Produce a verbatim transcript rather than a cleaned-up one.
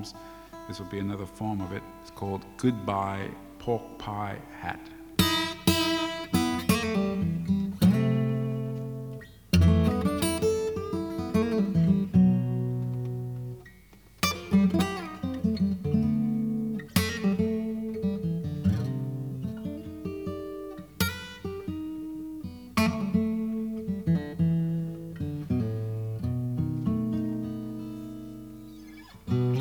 forms. This will be another form of it. It's called Goodbye Pork Pie Hat.